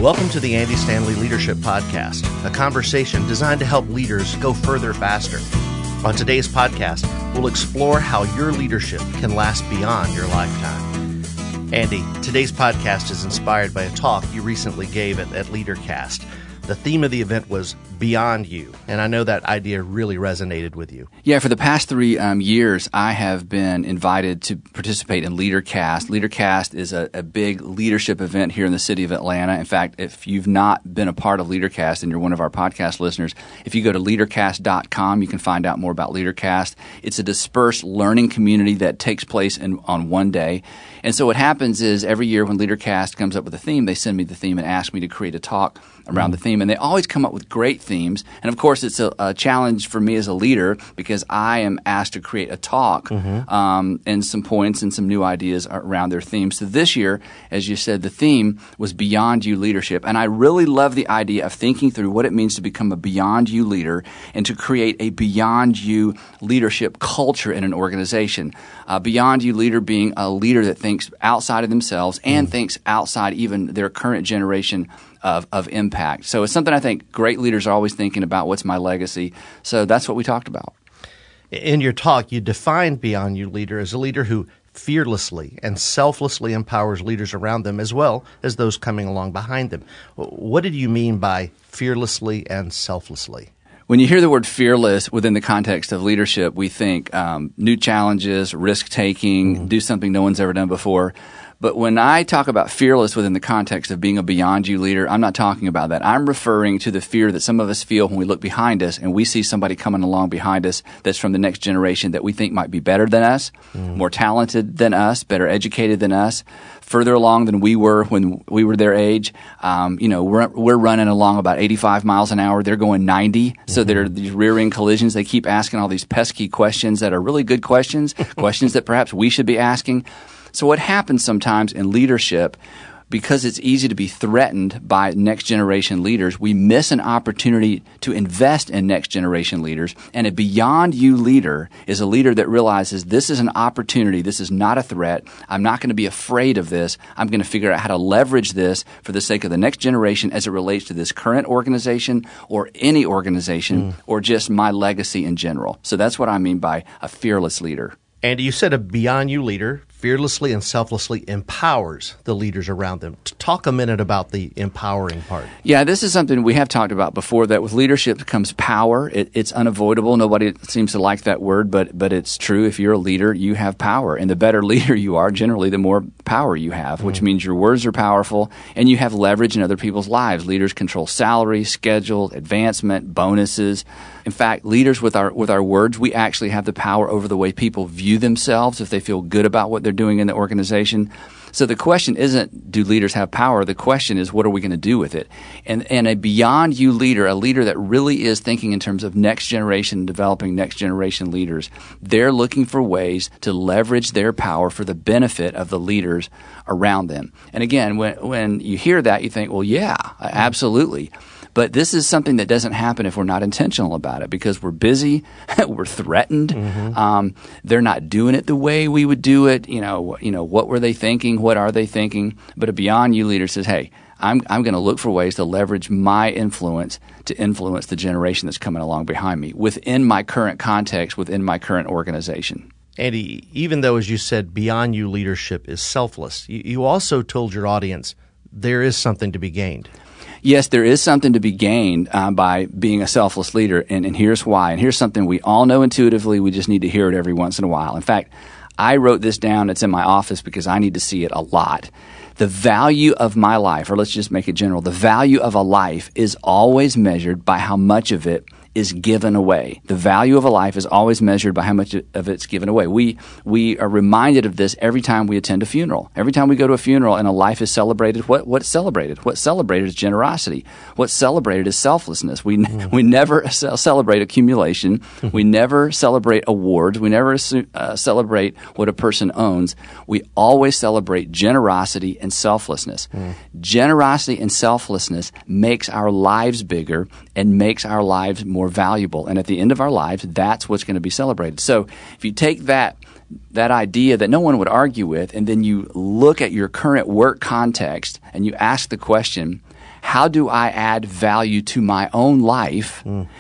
Welcome to the Andy Stanley Leadership Podcast, a conversation designed to help leaders go further faster. On today's podcast, we'll explore how your leadership can last beyond your lifetime. Andy, today's podcast is inspired by a talk you recently gave at LeaderCast. The theme of the event was Beyond You, and I know that idea really resonated with you. Yeah, for the past 3 years, I have been invited to participate in LeaderCast. LeaderCast is a big leadership event here in the city of Atlanta. In fact, if you've not been a part of LeaderCast and you're one of our podcast listeners, if you go to leadercast.com, you can find out more about LeaderCast. It's a dispersed learning community that takes place on one day. And so what happens is every year when LeaderCast comes up with a theme, they send me the theme and ask me to create a talk around the theme. And they always come up with great themes. And of course, it's a challenge for me as a leader because I am asked to create a talk and some points and some new ideas around their theme. So this year, as you said, the theme was Beyond You Leadership. And I really love the idea of thinking through what it means to become a Beyond You leader and to create a Beyond You leadership culture in an organization. Beyond You leader being a leader that thinks outside of themselves and thinks outside even their current generation of impact. So it's something I think great leaders are always thinking about, what's my legacy? So that's what we talked about. In your talk, you defined Beyond You leader as a leader who fearlessly and selflessly empowers leaders around them as well as those coming along behind them. What did you mean by fearlessly and selflessly? When you hear the word fearless within the context of leadership, we think new challenges, risk-taking, do something no one's ever done before. But when I talk about fearless within the context of being a Beyond You leader, I'm not talking about that. I'm referring to the fear that some of us feel when we look behind us and we see somebody coming along behind us that's from the next generation that we think might be better than us, more talented than us, better educated than us, further along than we were when we were their age. We're running along about 85 miles an hour. They're going 90. So there are these rear-end collisions. They keep asking all these pesky questions that are really good questions, questions that perhaps we should be asking. So what happens sometimes in leadership, because it's easy to be threatened by next generation leaders, we miss an opportunity to invest in next generation leaders. And a Beyond You leader is a leader that realizes this is an opportunity. This is not a threat. I'm not going to be afraid of this. I'm going to figure out how to leverage this for the sake of the next generation as it relates to this current organization or any organization or just my legacy in general. So that's what I mean by a fearless leader. Andy, you said a Beyond You leader fearlessly and selflessly empowers the leaders around them. Talk a minute about the empowering part. Yeah, this is something we have talked about before, that with leadership comes power. It's unavoidable. Nobody seems to like that word, but it's true. If you're a leader, you have power. And the better leader you are, generally, the more power you have, which means your words are powerful and you have leverage in other people's lives. Leaders control salary, schedule, advancement, bonuses. In fact, leaders with our words, we actually have the power over the way people view themselves if they feel good about what they're doing in the organization. So the question isn't, do leaders have power? The question is, what are we going to do with it? And a Beyond You leader, a leader that really is thinking in terms of next generation, developing next generation leaders, they're looking for ways to leverage their power for the benefit of the leaders around them. And again, when you hear that, you think, well, yeah, absolutely. But this is something that doesn't happen if we're not intentional about it, because we're busy, we're threatened. They're not doing it the way we would do it. What were they thinking? What are they thinking? But a Beyond You leader says, hey, I'm going to look for ways to leverage my influence to influence the generation that's coming along behind me within my current context, within my current organization. Andy, even though, as you said, Beyond You leadership is selfless, you also told your audience there is something to be gained. Yes, there is something to be gained by being a selfless leader, and here's why. And here's something we all know intuitively. We just need to hear it every once in a while. In fact, I wrote this down. It's in my office because I need to see it a lot. The value of my life, or let's just make it general, the value of a life is always measured by how much of it is given away. The value of a life is always measured by how much of it's given away. We are reminded of this every time we attend a funeral. Every time we go to a funeral and a life is celebrated, what's celebrated? What's celebrated is generosity. What's celebrated is selflessness. We never celebrate accumulation. We never celebrate awards. We never celebrate what a person owns. We always celebrate generosity and selflessness. Generosity and selflessness makes our lives bigger and makes our lives more valuable. And at the end of our lives, that's what's going to be celebrated. So if you take that idea that no one would argue with, and then you look at your current work context and you ask the question, how do I add value to my own life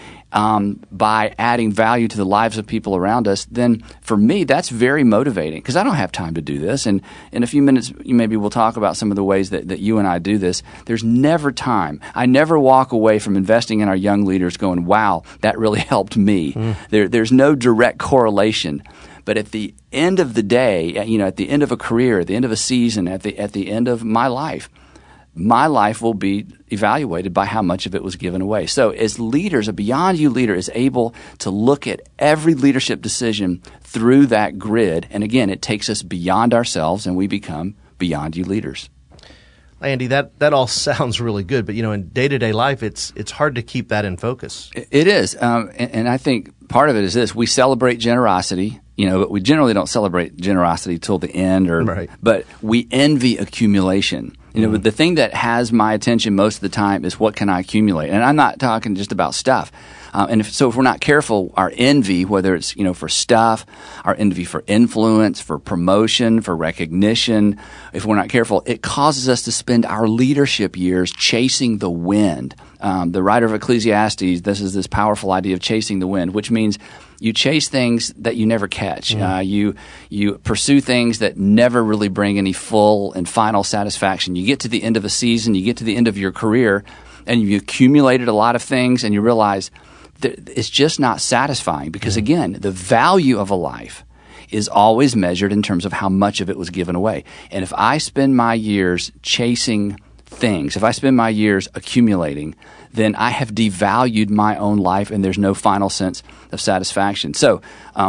by adding value to the lives of people around us, then for me, that's very motivating because I don't have time to do this. And in a few minutes, maybe we'll talk about some of the ways that you and I do this. There's never time. I never walk away from investing in our young leaders going, wow, that really helped me. There's no direct correlation. But at the end of the day, at the end of a career, at the end of a season, at the end of my life will be evaluated by how much of it was given away. So as leaders, a Beyond You leader is able to look at every leadership decision through that grid. And again, it takes us beyond ourselves and we become Beyond You leaders. Andy, that all sounds really good, but in day-to-day life, it's hard to keep that in focus. It is, and I think part of it is this: we celebrate generosity, but we generally don't celebrate generosity till the end, Right. But we envy accumulation. But the thing that has my attention most of the time is what can I accumulate, and I'm not talking just about stuff. And if we're not careful, our envy, whether it's for stuff, our envy for influence, for promotion, for recognition, if we're not careful, it causes us to spend our leadership years chasing the wind. The writer of Ecclesiastes, this powerful idea of chasing the wind, which means you chase things that you never catch. You pursue things that never really bring any full and final satisfaction. You get to the end of a season, you get to the end of your career, and you accumulated a lot of things, and you realize it's just not satisfying because, again, the value of a life is always measured in terms of how much of it was given away. And if I spend my years chasing things, if I spend my years accumulating, then I have devalued my own life and there's no final sense of satisfaction. So,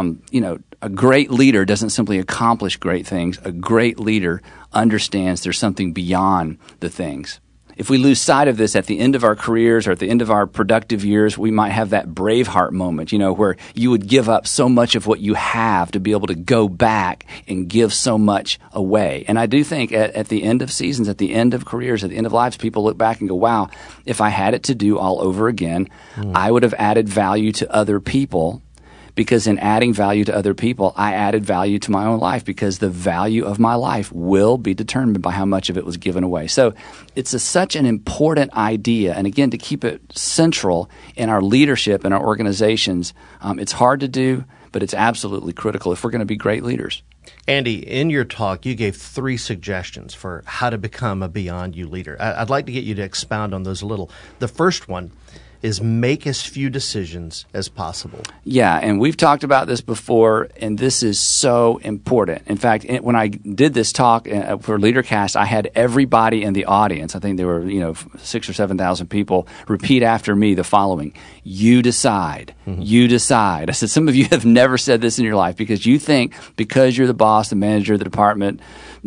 a great leader doesn't simply accomplish great things. A great leader understands there's something beyond the things. If we lose sight of this at the end of our careers or at the end of our productive years, we might have that Braveheart moment, where you would give up so much of what you have to be able to go back and give so much away. And I do think at the end of seasons, at the end of careers, at the end of lives, people look back and go, wow, if I had it to do all over again, I would have added value to other people. Because in adding value to other people, I added value to my own life because the value of my life will be determined by how much of it was given away. So it's such an important idea. And again, to keep it central in our leadership and our organizations, it's hard to do, but it's absolutely critical if we're going to be great leaders. Andy, in your talk, you gave 3 suggestions for how to become a Beyond You leader. I'd like to get you to expound on those a little. The first one is make as few decisions as possible. Yeah, and we've talked about this before, and this is so important. In fact, when I did this talk for LeaderCast, I had everybody in the audience, I think there were 6,000 or 7,000 people, repeat after me the following: you decide. You decide. I said, some of you have never said this in your life because you think because you're the boss, the manager, the department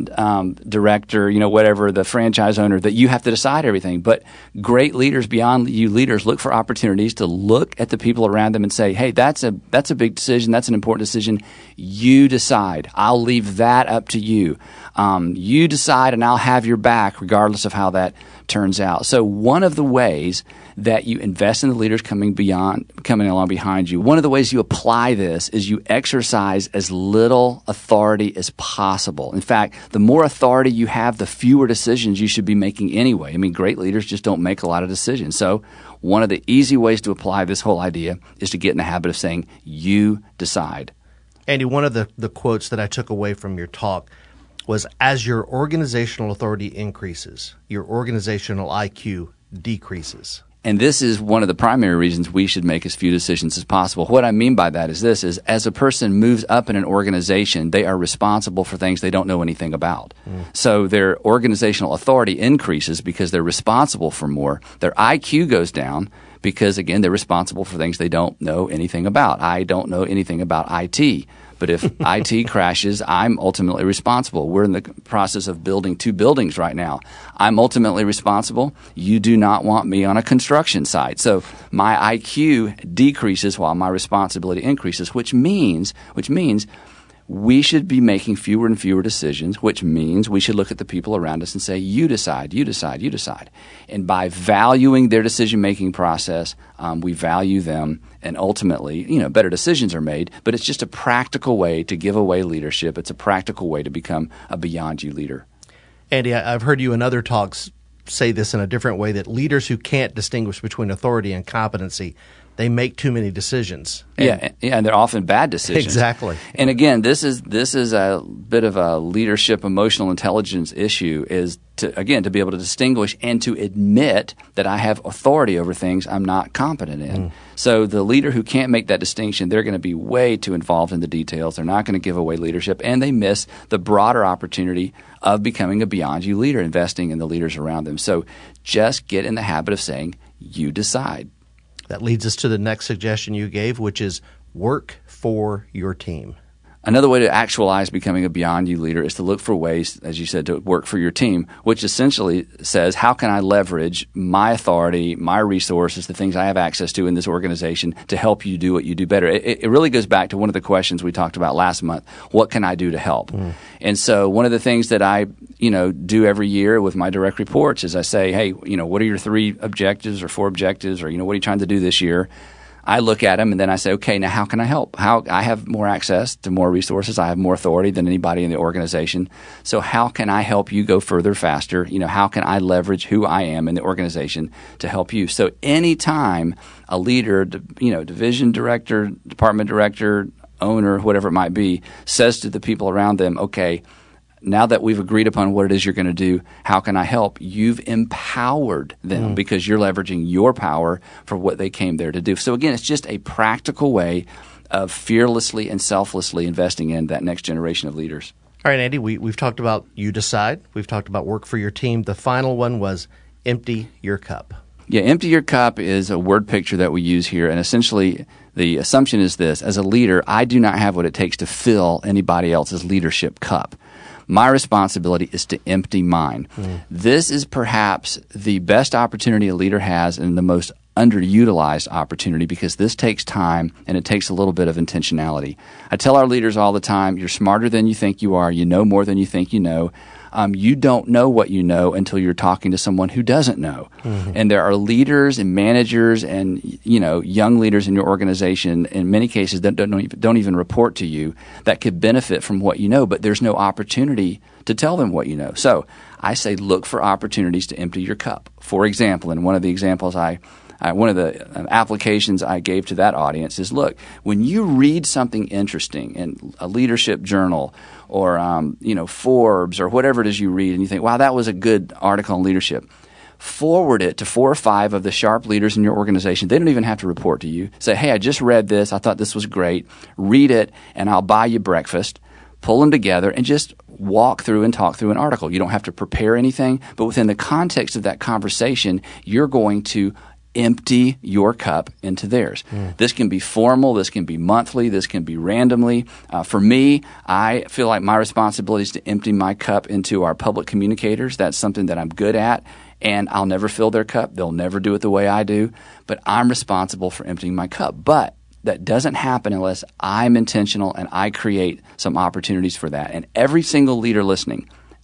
director, whatever, the franchise owner, that you have to decide everything. But great leaders, Beyond You leaders, look for opportunities to look at the people around them and say, hey, that's a big decision. That's an important decision. You decide. I'll leave that up to you. You decide and I'll have your back regardless of how that turns out. So one of the ways that you invest in the leaders coming along behind you, one of the ways you apply this is you exercise as little authority as possible. In fact, the more authority you have, the fewer decisions you should be making anyway. I mean, great leaders just don't make a lot of decisions. So one of the easy ways to apply this whole idea is to get in the habit of saying, you decide. Andy, one of the quotes that I took away from your talk was, as your organizational authority increases, your organizational IQ decreases. And this is one of the primary reasons we should make as few decisions as possible. What I mean by that is this: is as a person moves up in an organization, they are responsible for things they don't know anything about. So their organizational authority increases because they're responsible for more. Their IQ goes down because, again, they're responsible for things they don't know anything about. I don't know anything about IT. But if IT crashes, I'm ultimately responsible. We're in the process of building 2 buildings right now. I'm ultimately responsible. You do not want me on a construction site. So my IQ decreases while my responsibility increases, which means we should be making fewer and fewer decisions, which means we should look at the people around us and say, you decide, you decide, you decide. And by valuing their decision-making process, we value them, and ultimately, better decisions are made. But it's just a practical way to give away leadership. It's a practical way to become a Beyond You leader. Andy, I've heard you in other talks say this in a different way, that leaders who can't distinguish between authority and competency, they make too many decisions. And they're often bad decisions. Exactly. And again, this is a bit of a leadership emotional intelligence issue, is to be able to distinguish and to admit that I have authority over things I'm not competent in. So the leader who can't make that distinction, they're going to be way too involved in the details. They're not going to give away leadership, and they miss the broader opportunity of becoming a beyond you leader, investing in the leaders around them. So just get in the habit of saying, you decide. That leads us to the next suggestion you gave, which is work for your team. Another way to actualize becoming a beyond you leader is to look for ways, as you said, to work for your team, which essentially says, how can I leverage my authority, my resources, the things I have access to in this organization to help you do what you do better? It really goes back to one of the questions we talked about last month. What can I do to help? And so one of the things that I do every year with my direct reports is I say, hey, what are your 3 objectives or 4 objectives, or what are you trying to do this year? I look at them and then I say, okay, now how can I help? I have more access to more resources. I have more authority than anybody in the organization. So how can I help you go further, faster? How can I leverage who I am in the organization to help you? So anytime a leader, division director, department director, owner, whatever it might be, says to the people around them, okay, now that we've agreed upon what it is you're going to do, how can I help? You've empowered them because you're leveraging your power for what they came there to do. So again, it's just a practical way of fearlessly and selflessly investing in that next generation of leaders. All right, Andy, we've talked about you decide. We've talked about work for your team. The final one was empty your cup. Yeah, empty your cup is a word picture that we use here, and essentially the assumption is this: as a leader, I do not have what it takes to fill anybody else's leadership cup. My responsibility is to empty mine. This is perhaps the best opportunity a leader has and the most underutilized opportunity, because this takes time and it takes a little bit of intentionality. I tell our leaders all the time, you're smarter than you think you are. You know more than you think you know. You don't know what you know until you're talking to someone who doesn't know. And there are leaders and managers and young leaders in your organization, in many cases, that don't even report to you, that could benefit from what you know, but there's no opportunity to tell them what you know. So I say look for opportunities to empty your cup. For example, and one of the examples one of the applications I gave to that audience is, look, when you read something interesting in a leadership journal or, Forbes or whatever it is you read, and you think, wow, that was a good article on leadership, forward it to 4 or 5 of the sharp leaders in your organization. They don't even have to report to you. Say, hey, I just read this. I thought this was great. Read it, and I'll buy you breakfast. Pull them together and just walk through and talk through an article. You don't have to prepare anything, but within the context of that conversation, you're going to empty your cup into theirs. This can be formal, this can be monthly, this can be randomly. For me, I feel like my responsibility is to empty my cup into our public communicators. That's something that I'm good at, and I'll never fill their cup. They'll never do it the way I do, but I'm responsible for emptying my cup. But that doesn't happen unless I'm intentional and I create some opportunities for that. And every single leader listening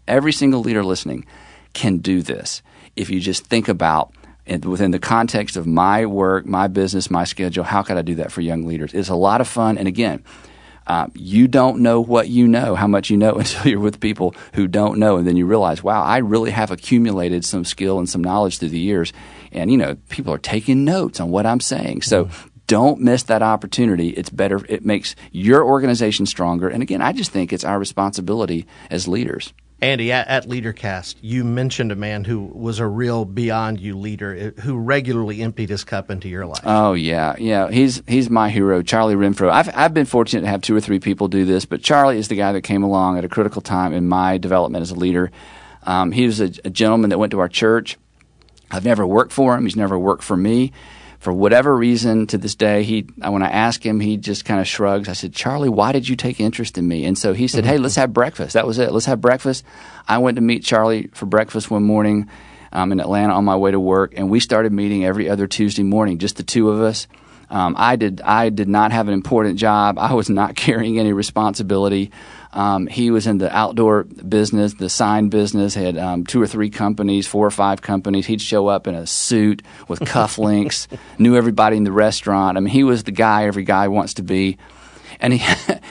can do this. If you just think about, and within the context of my work, my business, my schedule, how could I do that for young leaders? It's a lot of fun. And again, you don't know what you know, how much you know, until you're with people who don't know. And then you realize, wow, I really have accumulated some skill and some knowledge through the years. And, people are taking notes on what I'm saying. So don't miss that opportunity. It's better. It makes your organization stronger. And again, I just think it's our responsibility as leaders. Andy, at LeaderCast, you mentioned a man who was a real beyond you leader who regularly emptied his cup into your life. Oh, yeah. He's my hero, Charlie Renfro. I've been fortunate to have 2 or 3 people do this, but Charlie is the guy that came along at a critical time in my development as a leader. He was a gentleman that went to our church. I've never worked for him. He's never worked for me. For whatever reason, to this day, when I ask him, he just kind of shrugs. I said, Charlie, why did you take interest in me? And so he said, hey, let's have breakfast. That was it. Let's have breakfast. I went to meet Charlie for breakfast one morning in Atlanta on my way to work, and we started meeting every other Tuesday morning, just the 2 of us. I did not have an important job. I was not carrying any responsibility. He was in the outdoor business, the sign business, had 2 or 3 companies, 4 or 5 companies. He'd show up in a suit with cufflinks, knew everybody in the restaurant. I mean, he was the guy every guy wants to be. And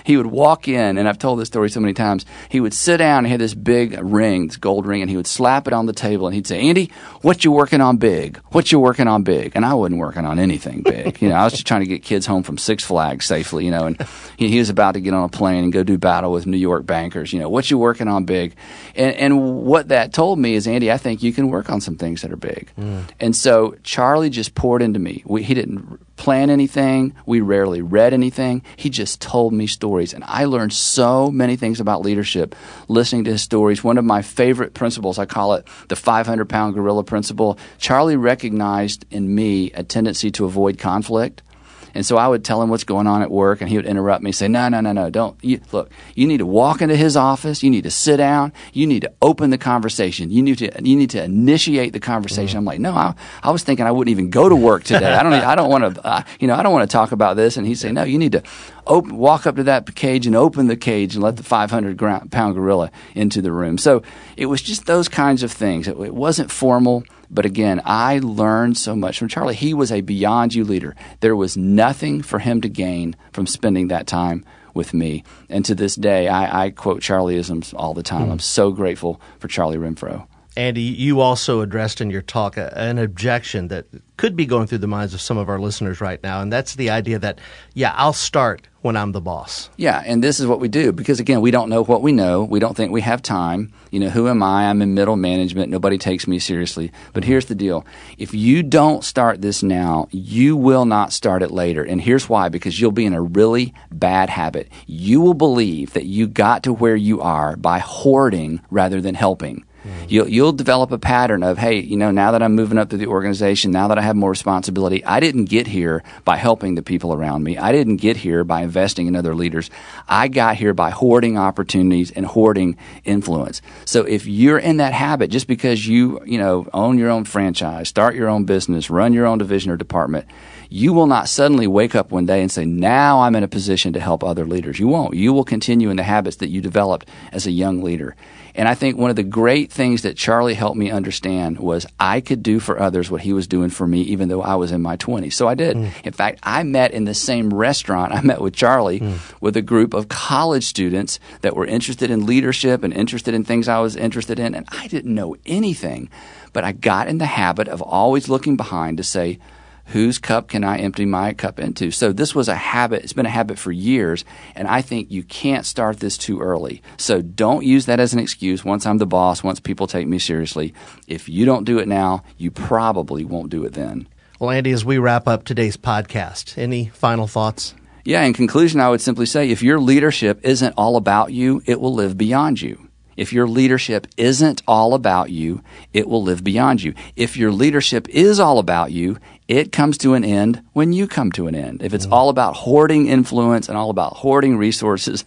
he would walk in, and I've told this story so many times, he would sit down and he had this big ring, this gold ring, and he would slap it on the table and he'd say, Andy, what you working on big? What you working on big? And I wasn't working on anything big. I was just trying to get kids home from Six Flags safely, and he was about to get on a plane and go do battle with New York bankers. What you working on big? And what that told me is, Andy, I think you can work on some things that are big. And so Charlie just poured into me. He didn't plan anything. We rarely read anything. He just told me stories. And I learned so many things about leadership listening to his stories. One of my favorite principles, I call it the 500-pound gorilla principle. Charlie recognized in me a tendency to avoid conflict. And so I would tell him what's going on at work, and he would interrupt me and say, no, don't. Look, you need to walk into his office. You need to sit down. You need to open the conversation. You need to initiate the conversation. I'm like, no, I was thinking I wouldn't even go to work today. I don't want to talk about this. And he'd say, no, you need to walk up to that cage and open the cage and let the 500-pound gorilla into the room. So it was just those kinds of things. It wasn't formal. But again, I learned so much from Charlie. He was a beyond you leader. There was nothing for him to gain from spending that time with me. And to this day, I quote Charlieisms all the time. I'm so grateful for Charlie Renfro. Andy, you also addressed in your talk an objection that could be going through the minds of some of our listeners right now, and that's the idea that, I'll start when I'm the boss. Yeah, and this is what we do because, again, we don't know what we know. We don't think we have time. Who am I? I'm in middle management. Nobody takes me seriously. But here's the deal. If you don't start this now, you will not start it later. And here's why, because you'll be in a really bad habit. You will believe that you got to where you are by hoarding rather than helping. You'll develop a pattern of, hey, now that I'm moving up through the organization, now that I have more responsibility, I didn't get here by helping the people around me. I didn't get here by investing in other leaders. I got here by hoarding opportunities and hoarding influence. So if you're in that habit, just because you own your own franchise, start your own business, run your own division or department, you will not suddenly wake up one day and say, now I'm in a position to help other leaders. You won't. You will continue in the habits that you developed as a young leader. And I think one of the great things that Charlie helped me understand was I could do for others what he was doing for me, even though I was in my 20s. So I did. In fact, I met in the same restaurant. I met with Charlie with a group of college students that were interested in leadership and interested in things I was interested in. And I didn't know anything, but I got in the habit of always looking behind to say, whose cup can I empty my cup into? So this was a habit. It's been a habit for years, and I think you can't start this too early. So don't use that as an excuse. Once I'm the boss, once people take me seriously, if you don't do it now, you probably won't do it then. Well, Andy, as we wrap up today's podcast, any final thoughts? Yeah, in conclusion, I would simply say if your leadership isn't all about you, it will live beyond you. If your leadership isn't all about you, it will live beyond you. If your leadership is all about you, it comes to an end when you come to an end. If it's all about hoarding influence and all about hoarding resources,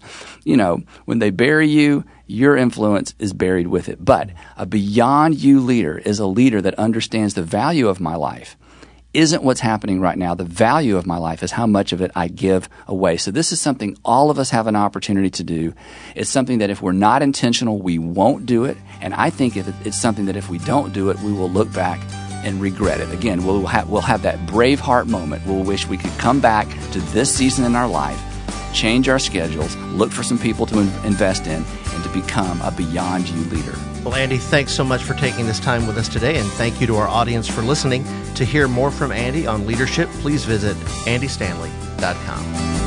when they bury you, your influence is buried with it. But a beyond you leader is a leader that understands the value of my life isn't what's happening right now. The value of my life is how much of it I give away. So this is something all of us have an opportunity to do. It's something that if we're not intentional, we won't do it. And I think it's something that if we don't do it, we will look back and regret it. Again, we'll have that Braveheart moment. We'll wish we could come back to this season in our life, change our schedules, look for some people to invest in, and to become a beyond you leader. Well, Andy, thanks so much for taking this time with us today, and thank you to our audience for listening. To hear more from Andy on leadership, please visit andystanley.com.